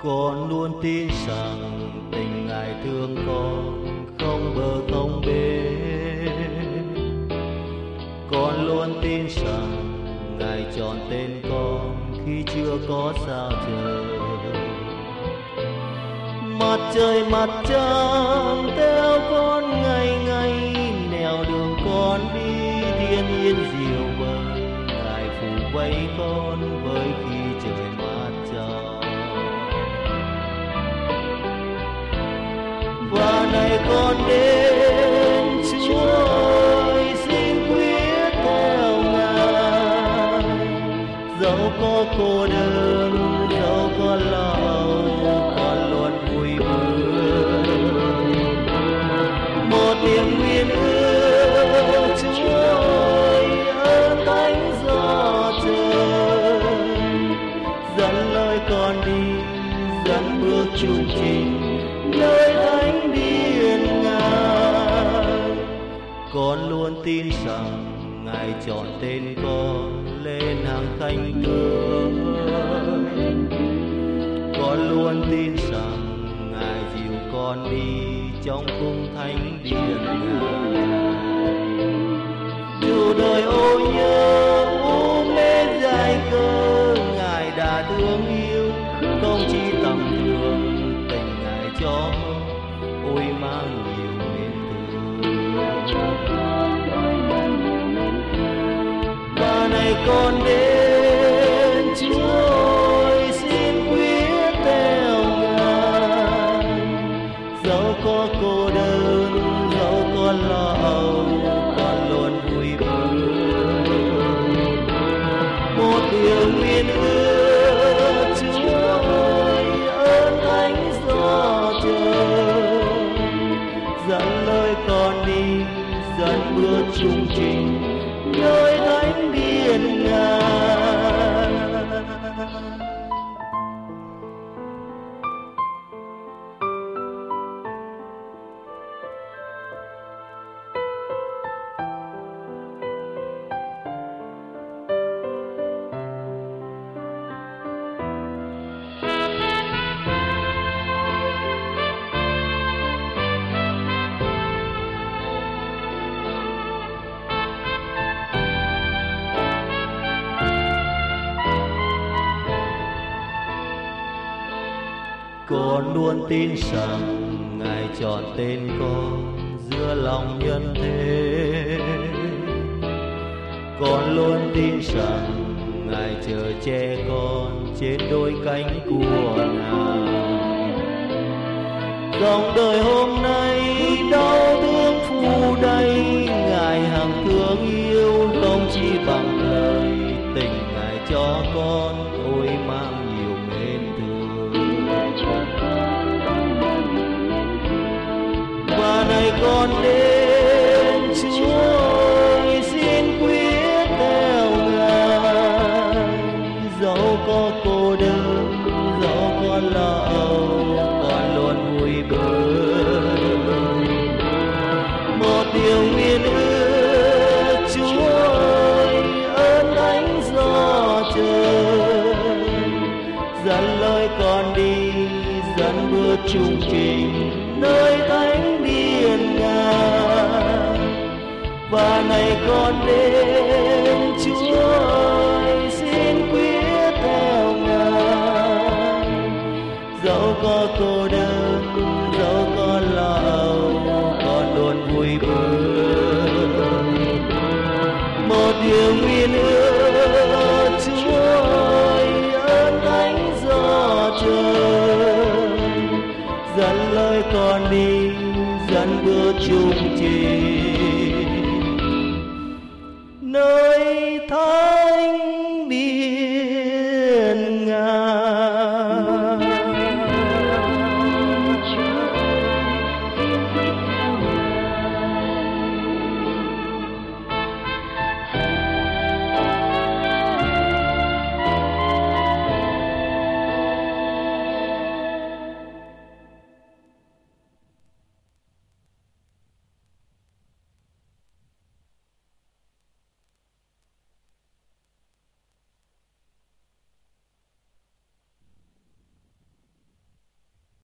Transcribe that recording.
Con luôn tin rằng tình Ngài thương con không bờ không bến. Con luôn tin rằng Ngài chọn tên con khi chưa có sao trời. Mặt trời mặt trăng theo con ngày ngày, nẻo đường con đi thiên nhiên diệu vời. Ngài phủ vây con với khi trời mát trao. Và này con đến Chúa ơi, xin quyết theo Ngài. Dẫu có cô đơn, dẫu có lo âu, con luôn vui mừng. Một tiếng nguyện ước Chúa ơi, ơn thánh gió trời, dẫn lối con đi, dẫn bước chung trình nơi thánh điện Ngài. Con luôn tin rằng Ngài chọn tên con lên hàng khanh tướng. Con luôn tin rằng Ngài dìu con đi trong cung thánh điện Ngài. Dù đời ô nhớ u mê dài cơ, Ngài đã thương yêu không chỉ tầm thường. Tình Ngài cho ôi mang nhiều mến thương. Và này con đến Chúa ơi, xin quyết theo Ngài. Dẫu có cô đơn, dẫu có lo âu, con luôn vui mừng. Một điều nguyện ước Chúa ơi, ơn thánh gió trời, dẫn lối con đi, dẫn bước chung trình nơi thánh điện Ngài. Con luôn tin rằng Ngài chọn tên con giữa lòng nhân thế. Con luôn tin rằng Ngài chờ che con trên đôi cánh của Ngài. Dòng đời hôm nay đau thương phù đầy, Ngài hằng thương yêu không chỉ bằng lời. Tình Ngài cho con ôi mang nhiều mến thương. Và này con đến Chúa ơi, xin quyết theo Ngài. Dẫu có cô đơn, dẫu có lo âu, con luôn vui mừng. Một điều nguyện ước Chúa ơi, ơn thánh gió trời, dẫn lối con đi, dẫn bước chung trình nơi thánh điện Ngài. Và này con đến